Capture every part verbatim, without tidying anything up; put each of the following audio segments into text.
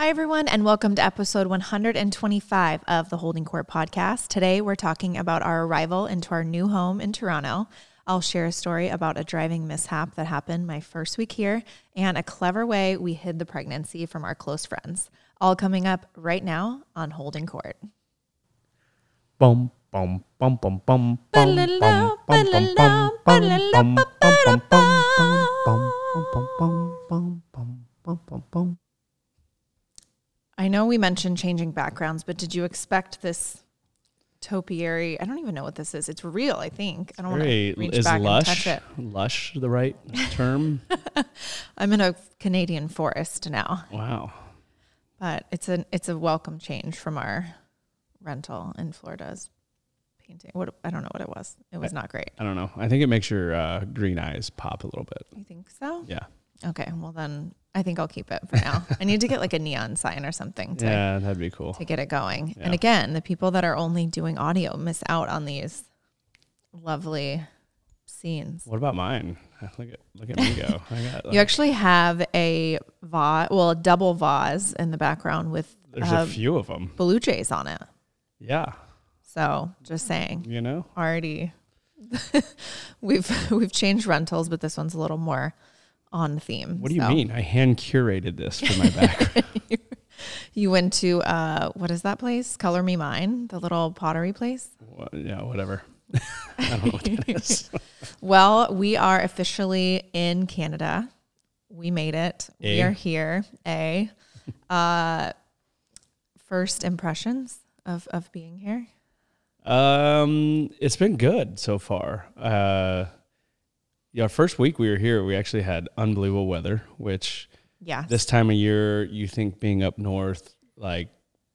Hi, everyone, and welcome to episode one hundred twenty-five of the Holding Court podcast. Today, we're talking about our arrival into our new home in Toronto. I'll share a story about a driving mishap that happened my first week here and a clever way we hid the pregnancy from our close friends. All coming up right now on Holding Court. Boom, boom, boom, boom, boom, boom, boom, boom, boom, boom, boom, boom, boom, boom, boom, boom. I know we mentioned changing backgrounds, but did you expect this topiary? I don't even know what this is. It's real, I think. I don't want to reach back lush, and touch it. Lush the right term? I'm in a Canadian forest now. Wow. But it's a it's a welcome change from our rental in Florida's painting. What I don't know what it was. It was I, not great. I don't know. I think it makes your uh, green eyes pop a little bit. You think so? Yeah. Okay. Well, then I think I'll keep it for now. I need to get like a neon sign or something to, yeah, that'd be cool. to get it going. Yeah. And again, the people that are only doing audio miss out on these lovely scenes. What about mine? Look at look at me go. I got, like, you actually have a vase, well, a double vase in the background with there's uh, a few of them. Blue Jays on it. Yeah. So just saying, you know, already we've we've changed rentals, but this one's a little more on theme. What do you so. mean? I hand curated this for my background. you, you went to uh, what is that place? Color Me Mine, the little pottery place. Well, yeah, whatever. I don't know what that is. Well, we are officially in Canada. We made it. A. We are here. A. Uh, first impressions of, of being here? Um, it's been good so far. Uh, yeah, our first week we were here, we actually had unbelievable weather, which yes. this time of year you think being up north, like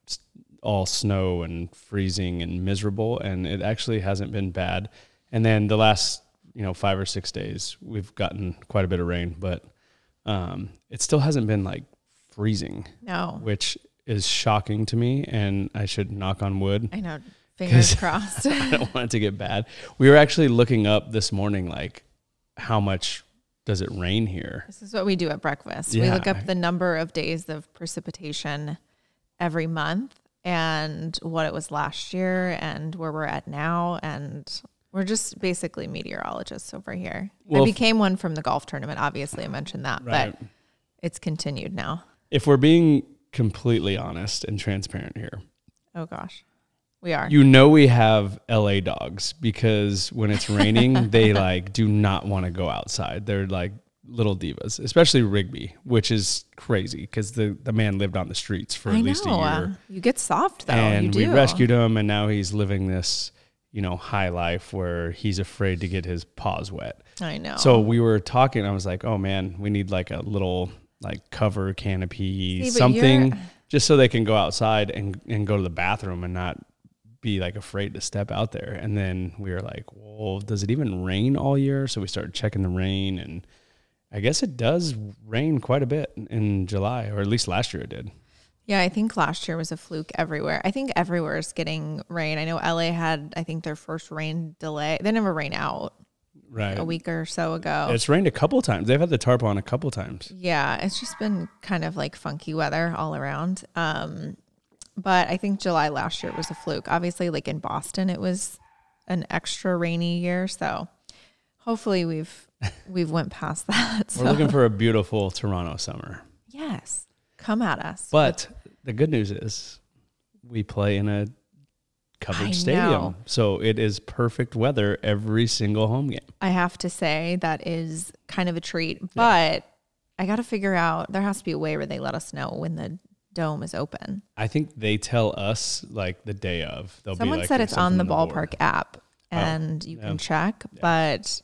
all snow and freezing and miserable, and it actually hasn't been bad. And then the last, you know, five or six days we've gotten quite a bit of rain, but um, it still hasn't been like freezing. No. Which is shocking to me, and I should knock on wood. I know. Fingers crossed. I don't want it to get bad. We were actually looking up this morning, like, how much does it rain here? This is what we do at breakfast. Yeah. We look up the number of days of precipitation every month and what it was last year and where we're at now. And we're just basically meteorologists over here. Well, I became one from the golf tournament. Obviously, I mentioned that, right. but it's continued now. If we're being completely honest and transparent here. Oh, gosh. We are. You know we have L A dogs because when it's raining, they like do not want to go outside. They're like little divas, especially Rigby, which is crazy because the, the man lived on the streets for at I least know. a year. Uh, you get soft, though. And you do. we rescued him, and now he's living this, you know, high life where he's afraid to get his paws wet. I know. So we were talking. I was like, oh, man, we need like a little like cover canopy, See, something you're... just so they can go outside and, and go to the bathroom and not be like afraid to step out there. And then we were like, well, does it even rain all year? So we started checking the rain, and I guess it does rain quite a bit in July, or at least last year it did. Yeah, I think last year was a fluke everywhere. I think everywhere is getting rain. I know L A had, I think, their first rain delay. They never rain out. Right. A week or so ago. It's rained a couple times. They've had the tarp on a couple times. Yeah, it's just been kind of like funky weather all around. Um, but I think July last year was a fluke. Obviously, like in Boston, it was an extra rainy year. So hopefully we've we've went past that. So. We're looking for a beautiful Toronto summer. Yes, come at us. But the good news is we play in a covered I stadium. know. So it is perfect weather every single home game. I have to say that is kind of a treat. But yeah. I got to figure out, there has to be a way where they let us know when the dome is open. I think they tell us like the day of. They'll Someone be like, said it's on the ballpark board. app and oh, you yeah. can check. Yeah. But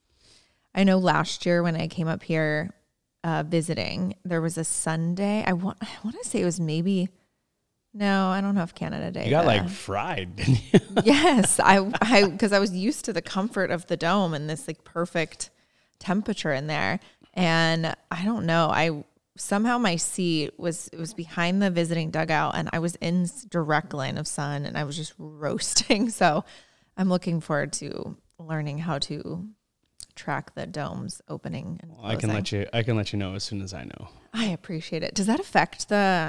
I know last year when I came up here uh, visiting, there was a Sunday. I want, I want to say it was maybe, no, I don't know if Canada Day. You got but, like fried, didn't you? Yes, I, I, because I was used to the comfort of the dome and this like perfect temperature in there. And I don't know, I somehow my seat was, it was behind the visiting dugout and I was in direct line of sun and I was just roasting. So I'm looking forward to learning how to track the dome's opening and well, I can let you I can let you know as soon as I know. I appreciate it. Does that affect the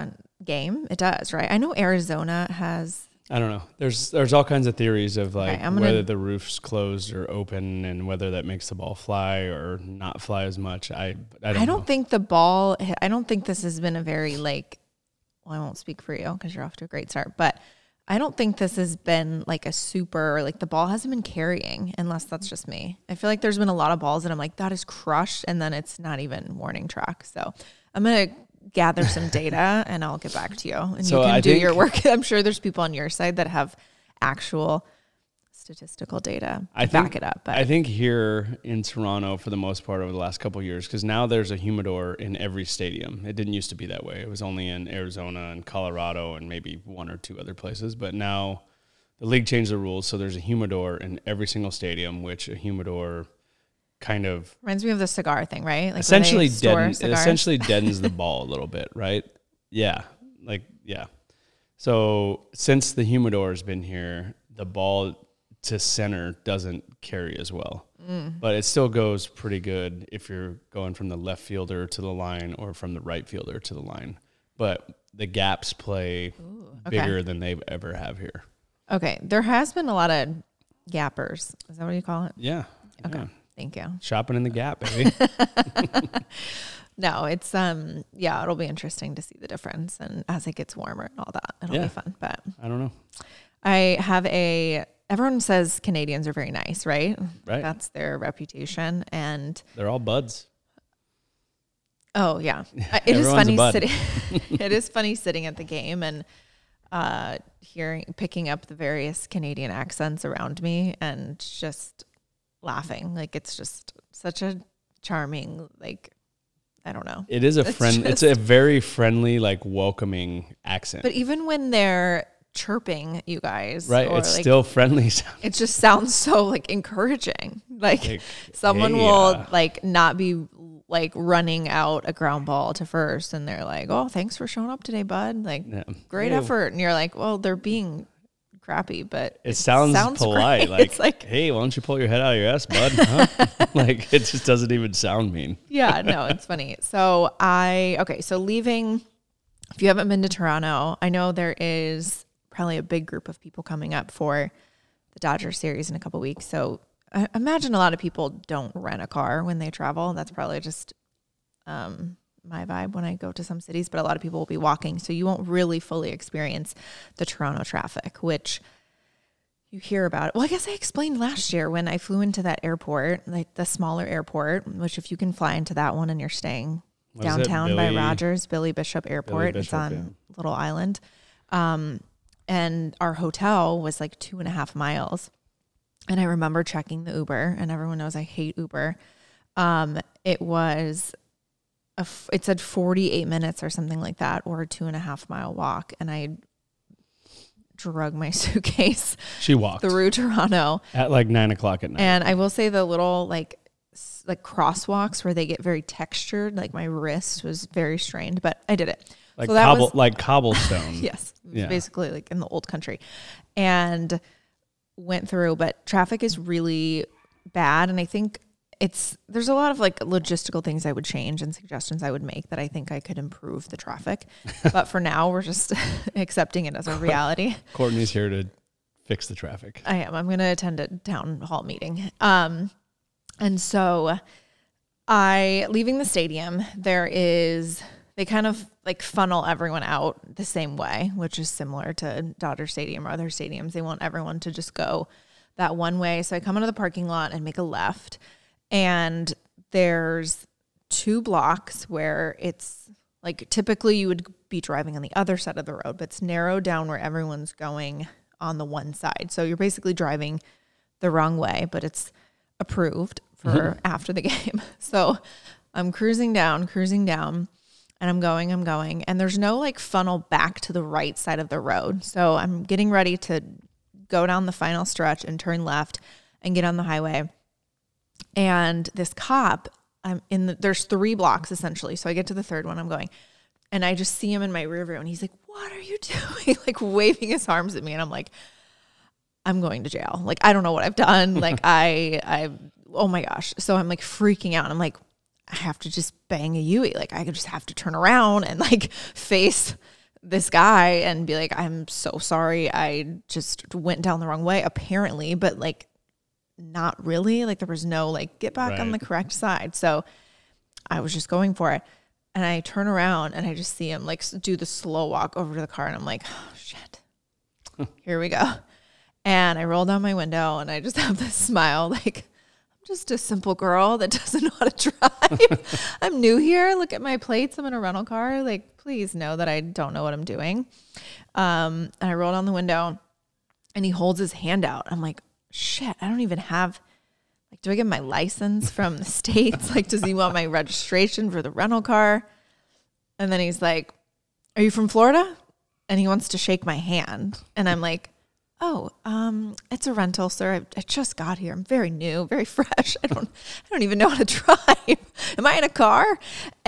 game? It does, right? I know Arizona has. I don't know. There's there's all kinds of theories of like Okay, I'm gonna- whether the roof's closed or open and whether that makes the ball fly or not fly as much. I I don't, I don't know. think the ball. I don't think this has been a very like. Well, I won't speak for you because you're off to a great start, but I don't think this has been like a super like the ball hasn't been carrying unless that's just me. I feel like there's been a lot of balls that I'm like that is crushed and then it's not even warning track. So I'm gonna gather some data and I'll get back to you and So you can I do think- your work. I'm sure there's people on your side that have actual statistical data to I back think, it up. But I think here in Toronto, for the most part, over the last couple of years, because now there's a humidor in every stadium. It didn't used to be that way. It was only in Arizona and Colorado and maybe one or two other places. But now the league changed the rules, so there's a humidor in every single stadium, which a humidor kind of reminds me of the cigar thing, right? Like essentially where they store deaden, it cigars. essentially deadens the ball a little bit, right? Yeah, like yeah. So since the humidor has been here, the ball to center doesn't carry as well, mm. but it still goes pretty good if you're going from the left fielder to the line or from the right fielder to the line. But the gaps play Ooh, okay. bigger than they ever have here. Okay, there has been a lot of gappers. Is that what you call it? Yeah. Okay, yeah. thank you. Shopping in the gap, baby. No, it's um yeah, it'll be interesting to see the difference and as it gets warmer and all that. It'll Yeah. be fun. But I don't know. I have a everyone says Canadians are very nice, right? Right. That's their reputation. And They're all buds. oh yeah. It is Everyone's a funny bud. sitting it is funny sitting at the game and uh hearing picking up the various Canadian accents around me and just laughing. Like it's just such a charming, like I don't know. It is a It's friend. It's just- a very friendly, like welcoming accent. But even when they're chirping you guys, right? or It's like, still friendly. sound. it just sounds so like encouraging. Like, Like, someone hey, will uh, like not be like running out a ground ball to first and they're like, "Oh, thanks for showing up today, bud." Like, Yeah. great Hey, effort. And you're like, "Well, they're being crappy, but It sounds, polite. great." Like, It's like, hey, why don't you pull your head out of your ass, bud? Huh? Like, it just doesn't even sound mean. yeah, no, it's funny. So I, okay, so leaving, if you haven't been to Toronto, I know there is probably a big group of people coming up for the Dodger series in a couple weeks. So I imagine a lot of people don't rent a car when they travel. That's probably just um, my vibe when I go to some cities, but a lot of people will be walking. So you won't really fully experience the Toronto traffic, which you hear about. Well, I guess I explained last year when I flew into that airport, like the smaller airport, which if you can fly into that one and you're staying What is it? downtown by Billy- Rogers, Billy Bishop Airport. Billy it's Bishop, on yeah. Little Island. Um, and our hotel was like two and a half miles. And I remember checking the Uber, and everyone knows I hate Uber. Um, it was, a f- it said forty-eight minutes or something like that, or a two and a half mile walk. And I drug my suitcase She walked through Toronto. at like nine o'clock at night. And I will say the little like s- like crosswalks where they get very textured, like my wrist was very strained, but I did it. like so that cobble, was, like cobblestone. yes, it was Yeah. basically like in the old country, and went through. But traffic is really bad, and I think it's there's a lot of like logistical things I would change and suggestions I would make that I think I could improve the traffic. But for now, we're just accepting it as a reality. Courtney's here to fix the traffic. I am. I'm going to attend a town hall meeting. Um, and so I, leaving the stadium, there is, they kind of like funnel everyone out the same way, which is similar to Dodger Stadium or other stadiums. They want everyone to just go that one way. So I come into the parking lot and make a left, and there's two blocks where it's like typically you would be driving on the other side of the road, but it's narrowed down where everyone's going on the one side. So you're basically driving the wrong way, but it's approved for mm-hmm. after the game. So I'm cruising down, cruising down, and I'm going, I'm going. And there's no like funnel back to the right side of the road. So I'm getting ready to go down the final stretch and turn left and get on the highway. And this cop, I'm in the, there's three blocks essentially. So I get to the third one, I'm going, and I just see him in my rear view, and he's like, "What are you doing?" Like waving his arms at me. And I'm like, I'm going to jail. Like, I don't know what I've done. Like I, I, oh my gosh. So I'm like freaking out. I'm like, I have to just bang a Yui. Like I just have to turn around and like face this guy and be like, I'm so sorry. I just went down the wrong way, apparently, but like, not really. Like there was no like, get back Right. on the correct side. So I was just going for it. And I turn around and I just see him like do the slow walk over to the car. And I'm like, oh, shit, here we go. And I roll down my window and I just have this smile. Like, I'm just a simple girl that doesn't know how to drive. I'm new here. Look at my plates. I'm in a rental car. Like, please know that I don't know what I'm doing. Um, and I roll down the window and he holds his hand out. I'm like, shit, I don't even have, like, do I get my license from the States? Like, does he want my registration for the rental car? And then he's like, are you from Florida? And he wants to shake my hand. And I'm like, oh, um, it's a rental, sir. I, I just got here. I'm very new, very fresh. I don't, I don't even know how to drive. Am I in a car?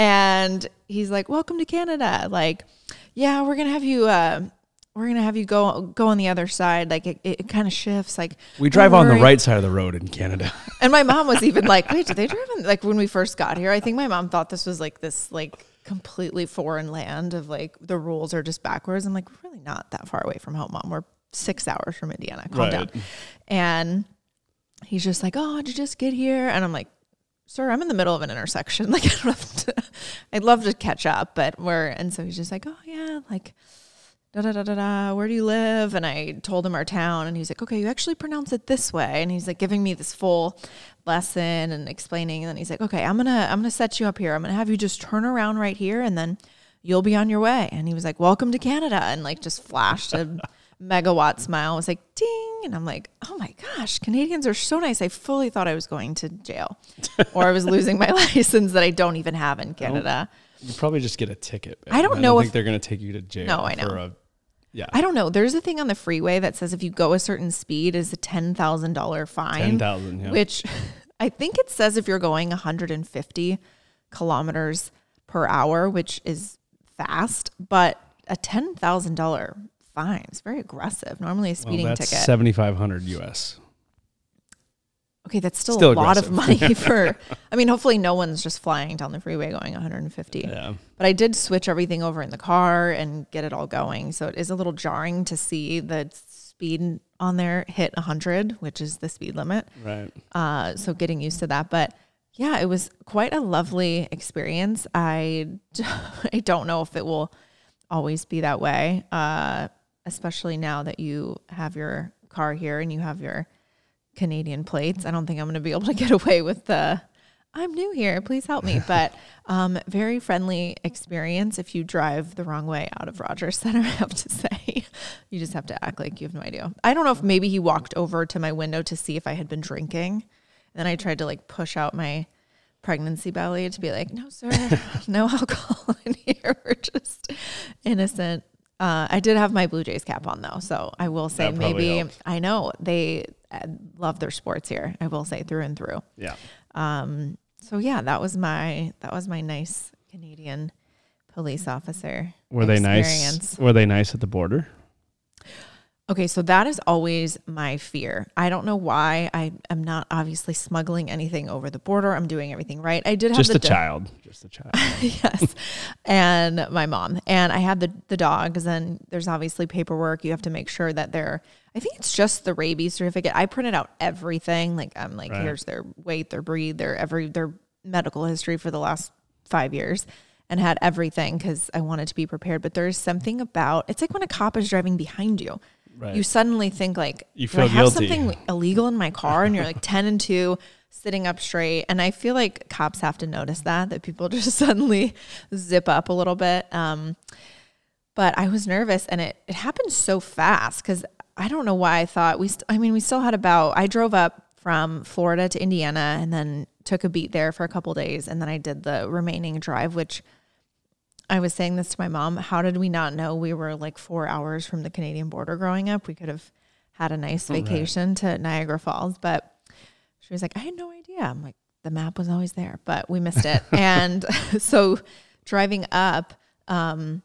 And he's like, welcome to Canada. Like, yeah, we're going to have you, uh, we're going to have you go go on the other side. Like, it, it kind of shifts. Like, We drive on the right side of the road in Canada. And my mom was even like, wait, do they drive on? Like, when we first got here, I think my mom thought this was like this, like, completely foreign land of, like, the rules are just backwards. I'm like, we're really not that far away from home, Mom. We're six hours from Indiana. Calm Right. down. And he's just like, oh, did you just get here? And I'm like, sir, I'm in the middle of an intersection. Like, I don't have to, I'd love to catch up, but we're, and so he's just like, oh, yeah, like, da da da da da, where do you live? And I told him our town, and he's like, okay, you actually pronounce it this way. And he's like giving me this full lesson and explaining. And then he's like, okay, I'm gonna I'm gonna set you up here. I'm gonna have you just turn around right here, and then you'll be on your way. And he was like, welcome to Canada, and like just flashed a megawatt smile. I was like, ding, and I'm like, oh my gosh, Canadians are so nice. I fully thought I was going to jail, or I was losing my license that I don't even have in Canada. You probably just get a ticket. I don't I know don't if- think they're going to take you to jail. No, I know. For a, yeah. I don't know. There's a thing on the freeway that says if you go a certain speed is a ten thousand dollars fine. ten thousand, yeah. Which I think it says if you're going one hundred fifty kilometers per hour, which is fast, but a ten thousand dollars fine is very aggressive. Normally a speeding well, that's ticket. seventy-five hundred U S. Okay, that's still, Still a lot of aggressive. money for, I mean, hopefully no one's just flying down the freeway going one hundred fifty. Yeah. But I did switch everything over in the car and get it all going. So it is a little jarring to see the speed on there hit one hundred, which is the speed limit. Right. Uh, so getting used to that. But yeah, it was quite a lovely experience. I, I don't know if it will always be that way, uh, especially now that you have your car here and you have your Canadian plates. I don't think I'm going to be able to get away with the, I'm new here, please help me. But um, very friendly experience. If you drive the wrong way out of Rogers Center, I have to say, you just have to act like you have no idea. I don't know if maybe he walked over to my window to see if I had been drinking. And then I tried to like push out my pregnancy belly to be like, no, sir, no alcohol in here. We're just innocent. Uh, I did have my Blue Jays cap on though. So I will say That probably maybe, helped. I know they uh, love their sports here. I will say through and through. Yeah. Um, so yeah, that was my, that was my nice Canadian police officer. Were they experience. nice? Were they nice at the border? Okay, so that is always my fear. I don't know why. I am not obviously smuggling anything over the border. I'm doing everything right. I did have Just the a do- child. Just a child. yes, and my mom, and I had the the dogs, and there's obviously paperwork. You have to make sure that they're. I think it's just the rabies certificate. I printed out everything. Like I'm like, Right. here's their weight, their breed, their every their medical history for the last five years. And had everything because I wanted to be prepared. But there's something about, it's like when a cop is driving behind you. Right. You suddenly think like, You do I feel have guilty. something illegal in my car? And you're like ten and two sitting up straight. And I feel like cops have to notice that, that people just suddenly zip up a little bit. Um, but I was nervous and it, it happened so fast because I don't know why I thought we, st- I mean, we still had about, I drove up from Florida to Indiana and then took a beat there for a couple days. And then I did the remaining drive, which I was saying this to my mom. How did we not know we were like four hours from the Canadian border growing up? We could have had a nice vacation to Niagara Falls, but she was like, I had no idea. I'm like, the map was always there, but we missed it. And so driving up, um,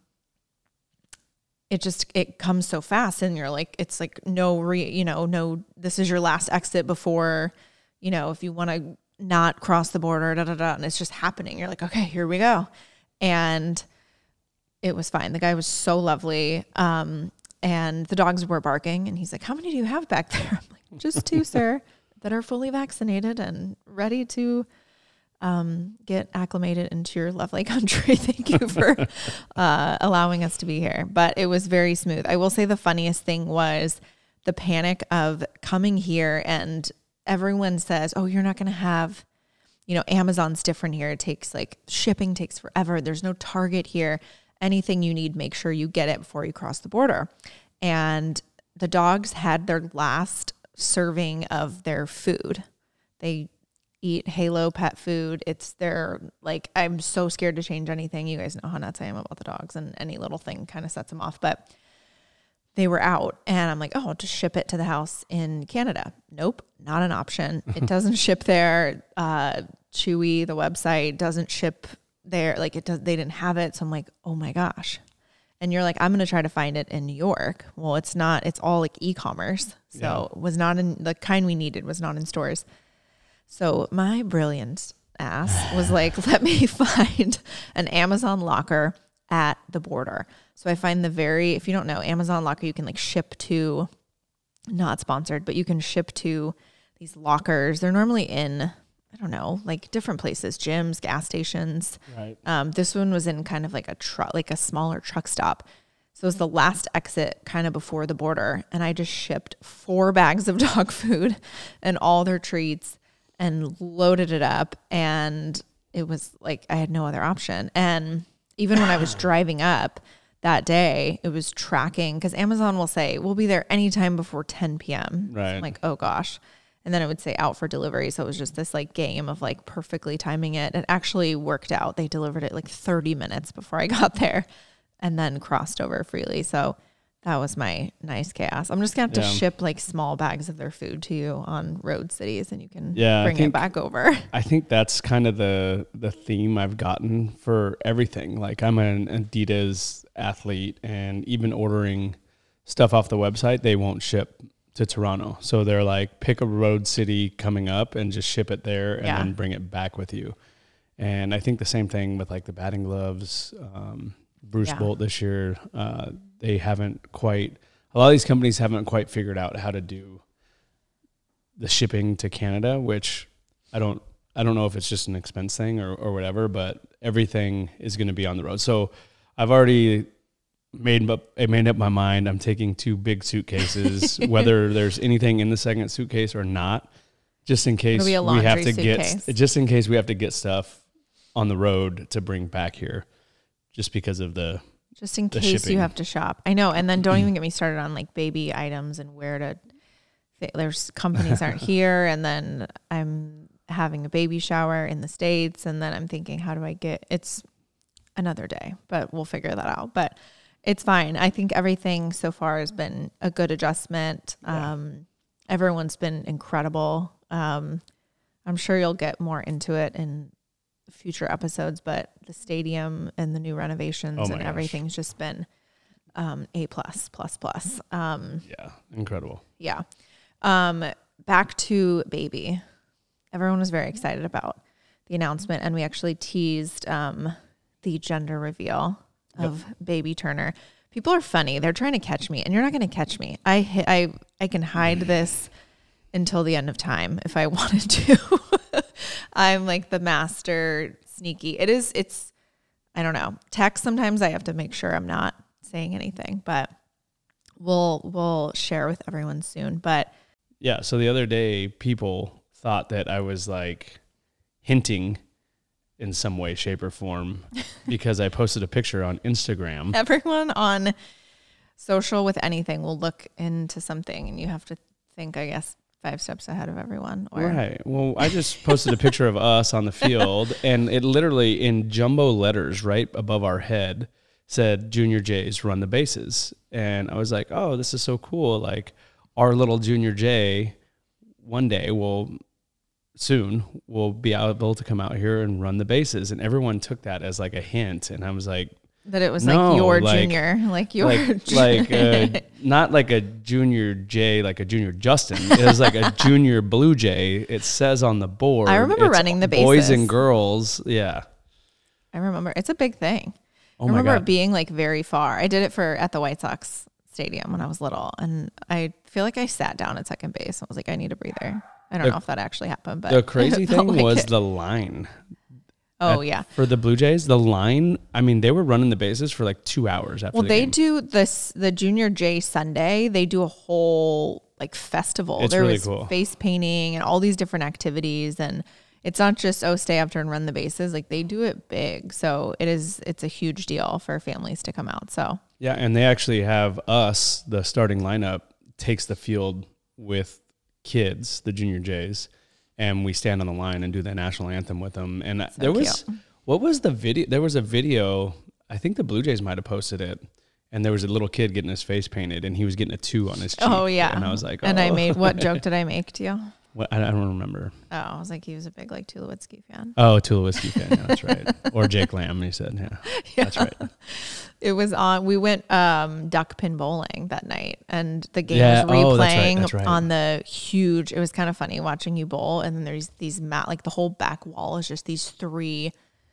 it just, it comes so fast and you're like, it's like no re, you know, no, this is your last exit before, you know, if you want to not cross the border, da, da, da, and it's just happening. You're like, okay, here we go. And it was fine. The guy was so lovely. Um, and the dogs were barking and he's like, how many do you have back there? I'm like, just two, sir, that are fully vaccinated and ready to um, get acclimated into your lovely country. Thank you for uh, allowing us to be here. But it was very smooth. I will say the funniest thing was the panic of coming here and everyone says, oh, you're not going to have, you know, Amazon's different here. It takes like shipping takes forever. There's no Target here. Anything you need, make sure you get it before you cross the border. And the dogs had their last serving of their food. They eat Halo pet food. It's their, like, I'm so scared to change anything. You guys know how nuts I am about the dogs, and any little thing kind of sets them off. But they were out and I'm like, oh, I'll just ship it to the house in Canada. Nope, not an option. It doesn't ship there. Uh, Chewy, the website, doesn't ship there. Like it does, they didn't have it. So I'm like, oh my gosh. And you're like, I'm going to try to find it in New York. Well, it's not, it's all like e-commerce. So yeah. It was not in the kind we needed was not in stores. So my brilliant ass was like, let me find an Amazon locker at the border. So I find the very, if you don't know, Amazon locker, you can like ship to, not sponsored, but you can ship to these lockers. They're normally in, I don't know, like different places, gyms, gas stations. Right. Um, this one was in kind of like a truck, like a smaller truck stop. So it was the last exit kind of before the border. And I just shipped four bags of dog food and all their treats and loaded it up. And it was like, I had no other option. And even when I was driving up that day, it was tracking because Amazon will say, we'll be there anytime before ten p.m. Right. So I'm like, oh gosh. And then it would say out for delivery. So it was just this like game of like perfectly timing it. It actually worked out. They delivered it like thirty minutes before I got there and then crossed over freely. So that was my nice chaos. I'm just going to have to yeah. ship like small bags of their food to you on road cities and you can yeah, bring think, it back over. I think that's kind of the, the theme I've gotten for everything. Like I'm an Adidas athlete and even ordering stuff off the website, they won't ship to Toronto. So they're like, pick a road city coming up and just ship it there and yeah. then bring it back with you. And I think the same thing with like the batting gloves, um, Bruce yeah. Bolt this year, uh, they haven't quite, a lot of these companies haven't quite figured out how to do the shipping to Canada, which I don't, I don't know if it's just an expense thing or, or whatever, but everything is going to be on the road. So I've already made up, I made up my mind. I'm taking two big suitcases, whether there's anything in the second suitcase or not, just in case we have to suitcase. get, just in case we have to get stuff on the road to bring back here, just because of the, just in case shipping. You have to shop. I know. And then don't even get me started on like baby items and where to, there's companies aren't here. And then I'm having a baby shower in the States. And then I'm thinking, how do I get, it's another day, but we'll figure that out. But it's fine. I think everything so far has been a good adjustment. Yeah. Um, everyone's been incredible. Um, I'm sure you'll get more into it in future episodes, but the stadium and the new renovations oh and gosh. everything's just been um, A plus, plus, plus. Um, yeah, incredible. Yeah. Um, back to baby. Everyone was very excited about the announcement, and we actually teased um, the gender reveal of yep. baby Turner. People are funny. They're trying to catch me, and you're not going to catch me. I I I can hide this until the end of time if I wanted to. I'm like the master sneaky. It is, it's, I don't know. Text, sometimes I have to make sure I'm not saying anything, but we'll, we'll share with everyone soon. But yeah, so the other day, people thought that I was like hinting in some way, shape, or form because I posted a picture on Instagram. Everyone on social with anything will look into something, and you have to think, I guess, five steps ahead of everyone. Or right. Well, I just posted a picture of us on the field, and it literally in jumbo letters right above our head said Junior J's run the bases. And I was like, oh, this is so cool. Like our little Junior J one day will soon will be able to come out here and run the bases. And everyone took that as like a hint. And I was like, that it was no, like your like, junior, like your, like, like uh, not like a Junior J, like a Junior Justin. It was like a Junior Blue Jay. It says on the board. I remember running the bases. Boys and girls. Yeah. I remember. It's a big thing. Oh I my remember God. it being like very far. I did it for at the White Sox stadium when I was little, and I feel like I sat down at second base and was like, I need a breather. I don't The- know if that actually happened, but The crazy it felt thing like was it. the line. Oh At- yeah. For the Blue Jays, the line, I mean, they were running the bases for like two hours after Well, the they game. do this the Junior J Sunday. They do a whole like festival. It's there really was cool. face painting and all these different activities, and it's not just oh stay after and run the bases. Like they do it big, so it is it's a huge deal for families to come out. So Yeah, and they actually have us, the starting lineup, takes the field with kids, the Junior Jays, and we stand on the line and do the national anthem with them. And So there was, cute. what was the video? There was a video, I think the Blue Jays might have posted it, and there was a little kid getting his face painted, and he was getting a two on his cheek. oh yeah, And I was like, oh. and I made what joke did I make to you? What, I don't remember. Oh, I was like he was a big like Tulowitzki fan. Oh, Tulowitzki fan, yeah, that's right. Or Jake Lamb, he said, yeah, Yeah. that's right. It was on. We went um, duck pin bowling that night, and the game Yeah, was oh, that's right, replaying that's right. on the huge. It was kind of funny watching you bowl, and then there's these mat like the whole back wall is just these three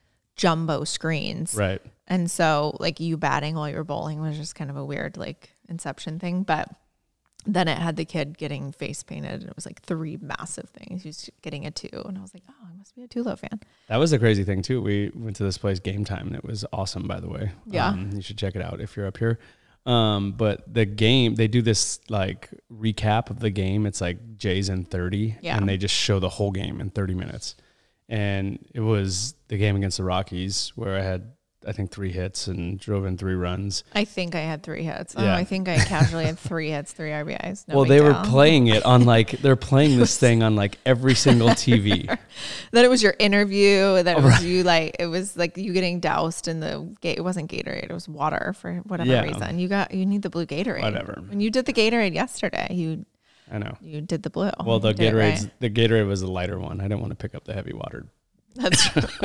jumbo screens, Right. and so like you batting while you were bowling was just kind of a weird like inception thing, but. Then it had the kid getting face painted, and it was like three massive things. He was getting a two, and I was like, "Oh, I must be a Tulo fan." That was the crazy thing too. We went to this place Game Time, and it was awesome, by the way. Yeah. Um, you should check it out if you're up here. Um, but the game, they do this like recap of the game. It's like Jays in thirty, Yeah. and they just show the whole game in thirty minutes. And it was the game against the Rockies where I had, I think, three hits and drove in three runs. I think I had three hits. Oh, Yeah. I think I casually had three hits, three R B Is. No well, big they were deal. playing it on like, they're playing this thing on like every single T V. Then it was your interview. Then it Oh, was right. you like it was like you getting doused in the gate. It wasn't Gatorade. It was water for whatever Yeah. reason. You got you need the blue Gatorade. Whatever. When you did the Gatorade yesterday, you I know. you did the blue. Well, the You did it Gatorade's, right. the Gatorade was the lighter one. I didn't want to pick up the heavy water. That's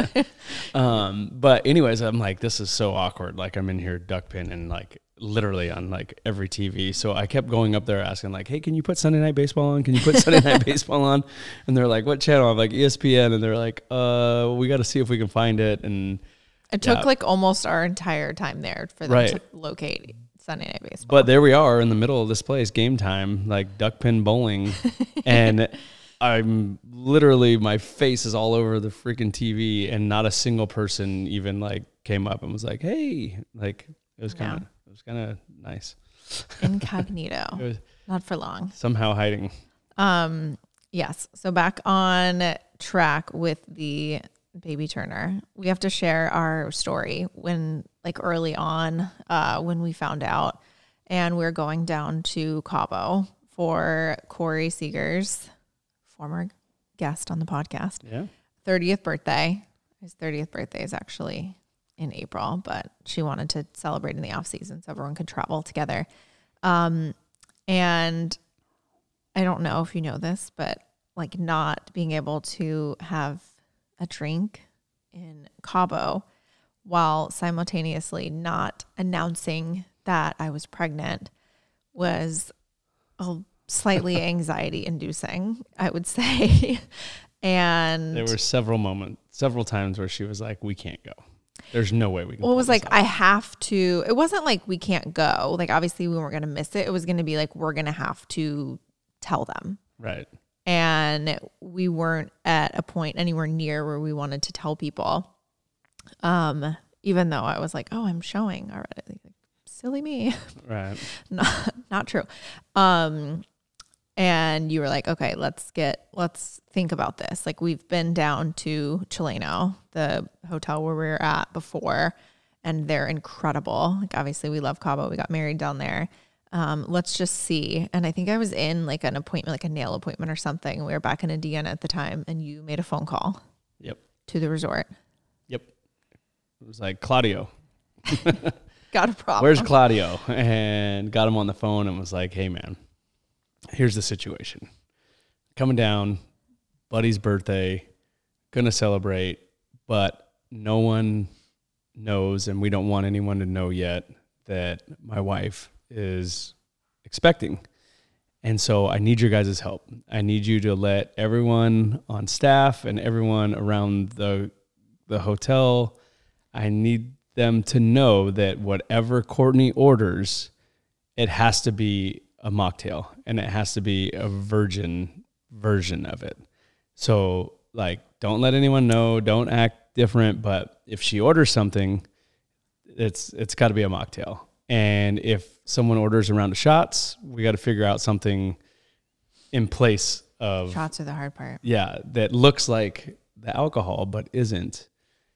Um, but anyways, I'm like, this is so awkward. Like I'm in here duck pin and like literally on like every T V. So I kept going up there asking like, hey, can you put Sunday Night Baseball on? Can you put Sunday Night Baseball on? And they're like, what channel? I'm like, E S P N. And they're like, uh, we got to see if we can find it. And it took Yeah. like almost our entire time there for them Right. to locate Sunday Night Baseball. but there we are in the middle of this place, game time, like duck pin bowling. And I'm literally, my face is all over the freaking T V, and not a single person even like came up and was like, hey, like it was kind of, Yeah. it was kind of nice. Incognito, It was not for long. somehow hiding. Um, yes. So back on track with the baby Turner. We have to share our story when, like, early on, uh, when we found out, and we we're going down to Cabo for Corey Seeger's former guest on the podcast Yeah. thirtieth birthday. His thirtieth birthday is actually in April, but she wanted to celebrate in the off season so everyone could travel together. Um, and I don't know if you know this, but like not being able to have a drink in Cabo while simultaneously not announcing that I was pregnant was a slightly anxiety inducing, I would say. And There were several moments, several times where she was like, we can't go. There's no way we can. well, it was pull this like, off." I have to, it wasn't like we can't go. Like, obviously, we weren't going to miss it. It was going to be like, we're going to have to tell them. Right. And we weren't at a point anywhere near where we wanted to tell people. Um, even though I was like, oh, I'm showing already. Like, silly me. Right. not, not true. Um, and you were like, okay, let's get, let's think about this. Like, we've been down to Chileno, the hotel where we were at before, and they're incredible. Like, obviously we love Cabo. We got married down there. Um, let's just see. And I think I was in like an appointment, like a nail appointment or something. We were back in Indiana at the time, and you made a phone call Yep. to the resort. Yep. It was like, Claudio, Got a problem. where's Claudio? And got him on the phone and was like, hey, man, here's the situation. Coming down, buddy's birthday, gonna celebrate, but no one knows, and we don't want anyone to know yet, that my wife is expecting. And so I need your guys' help. I need you to let everyone on staff and everyone around the the hotel, I need them to know that whatever Courtney orders, it has to be a mocktail and it has to be a virgin version of it. So like, don't let anyone know, don't act different. But if she orders something, it's, it's gotta be a mocktail. And if someone orders a round of shots, we got to figure out something in place of shots are the hard part. Yeah. That looks like the alcohol, but isn't.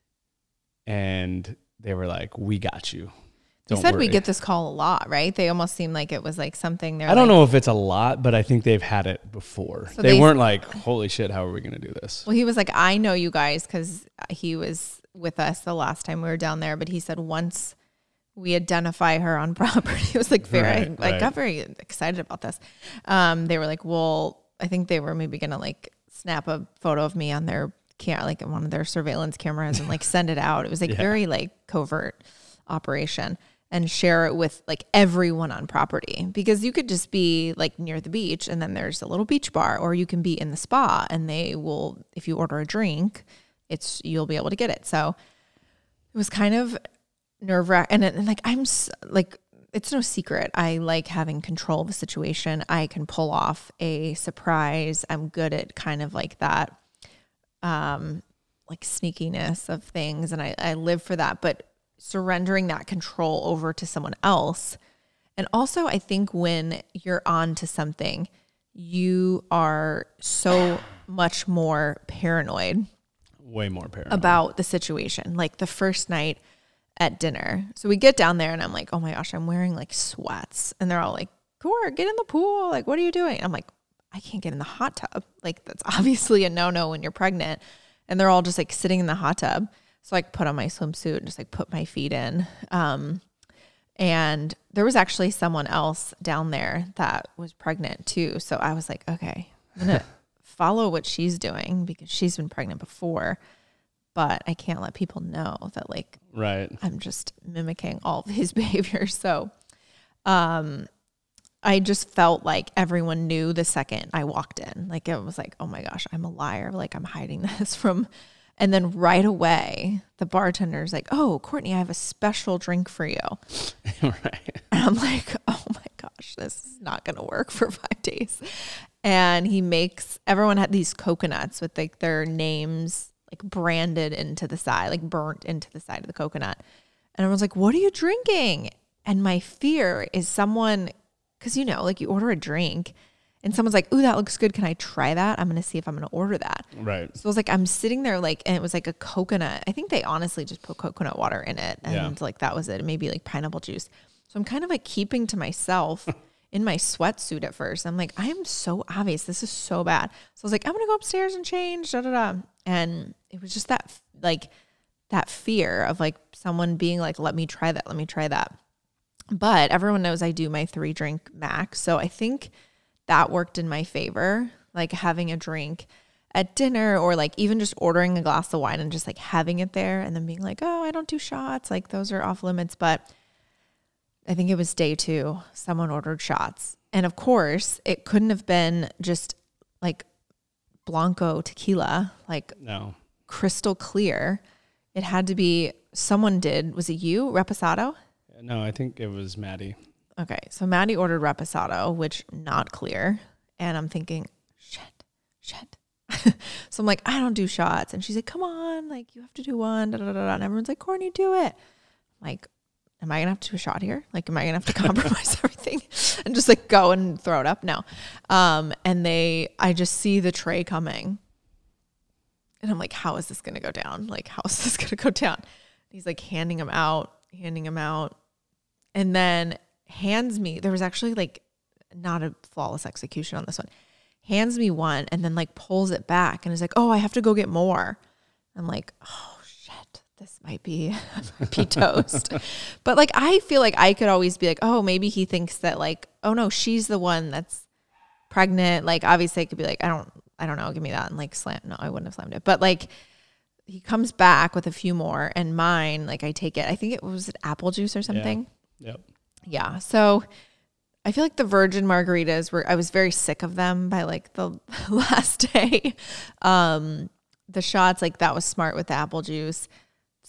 And they were like, we got you. They Don't said worry. we get this call a lot, right? They almost seemed like it was like something they're I don't like, know if it's a lot, but I think they've had it before. So they, they- weren't like, holy shit, how are we going to do this? Well, he was like, I know you guys because he was with us the last time we were down there. But he said once we identify her on property, it was like very, Right, I, I right. got very excited about this. Um, they were like, well, I think they were maybe going to like snap a photo of me on their camera, like one of their surveillance cameras and like send it out. It was like Yeah. very like covert operation. And share it with like everyone on property, because you could just be like near the beach and then there's a little beach bar, or you can be in the spa and they will, if you order a drink, it's, you'll be able to get it. So it was kind of nerve wracking. And, and like, I'm s- like, it's no secret. I like having control of a situation. I can pull off a surprise. I'm good at kind of like that, um, like sneakiness of things. And I, I live for that, but surrendering that control over to someone else. And also, I think when you're on to something, you are so much more paranoid Way more paranoid. about the situation. Like the first night at dinner. So we get down there and I'm like, oh my gosh, I'm wearing like sweats. And they're all like, Cor, get in the pool. Like, what are you doing? I'm like, I can't get in the hot tub. Like, that's obviously a no-no when you're pregnant. And they're all just like sitting in the hot tub. So I put on my swimsuit and just like put my feet in. Um, and there was actually someone else down there that was pregnant too. So I was like, okay, I'm going to follow what she's doing because she's been pregnant before, but I can't let people know that like, right. I'm just mimicking all of his behaviors. So, um, I just felt like everyone knew the second I walked in. Like it was like, oh my gosh, I'm a liar. Like I'm hiding this from... And then right away, the bartender's like, oh, Courtney, I have a special drink for you. Right. And I'm like, oh my gosh, this is not going to work for five days. And he makes, everyone had these coconuts with like their names like branded into the side, like burnt into the side of the coconut. And everyone's like, what are you drinking? And my fear is someone, because you know, like you order a drink and someone's like, ooh, that looks good. Can I try that? I'm going to see if I'm going to order that. Right. So I was like, I'm sitting there like, and it was like a coconut. I think they honestly just put coconut water in it. And Yeah. like, that was it. Maybe like pineapple juice. So I'm kind of like keeping to myself in my sweatsuit at first. I'm like, I'm so obvious. This is so bad. So I was like, I'm going to go upstairs and change, da, da, da. And it was just that, like that fear of like someone being like, let me try that. Let me try that. But everyone knows I do my three drink max. So I think that worked in my favor, like having a drink at dinner or like even just ordering a glass of wine and just like having it there and then being like, oh, I don't do shots. Like those are off limits. But I think it was day two, someone ordered shots. And of course, it couldn't have been just like Blanco tequila, like No. crystal clear. It had to be, someone did, was it you, Reposado? No, I think it was Maddie. Okay, so Maddie ordered Reposado, which not clear. And I'm thinking, shit, shit. So I'm like, I don't do shots. And she's like, come on, like you have to do one. Da, da, da, da. And everyone's like, Courtney, do it. I'm like, am I going to have to do a shot here? Like, am I going to have to compromise everything and just like go and throw it up? No. Um, and they, I just see the tray coming. And I'm like, how is this going to go down? Like, how is this going to go down? He's like handing them out, handing them out. And then hands me, there was actually like not a flawless execution on this one, hands me one and then like pulls it back and is like, oh, I have to go get more. I'm like, oh shit, this might be, might be toast. But like, I feel like I could always be like, oh, maybe he thinks that like, oh no, she's the one that's pregnant. Like obviously I could be like, I don't, I don't know, give me that. And like slam, no, I wouldn't have slammed it. But like he comes back with a few more and mine, like I take it. I think it was it apple juice or something. Yeah. Yep. Yeah. So I feel like the virgin margaritas were, I was very sick of them by like the last day. Um, the shots, like that was smart with the apple juice.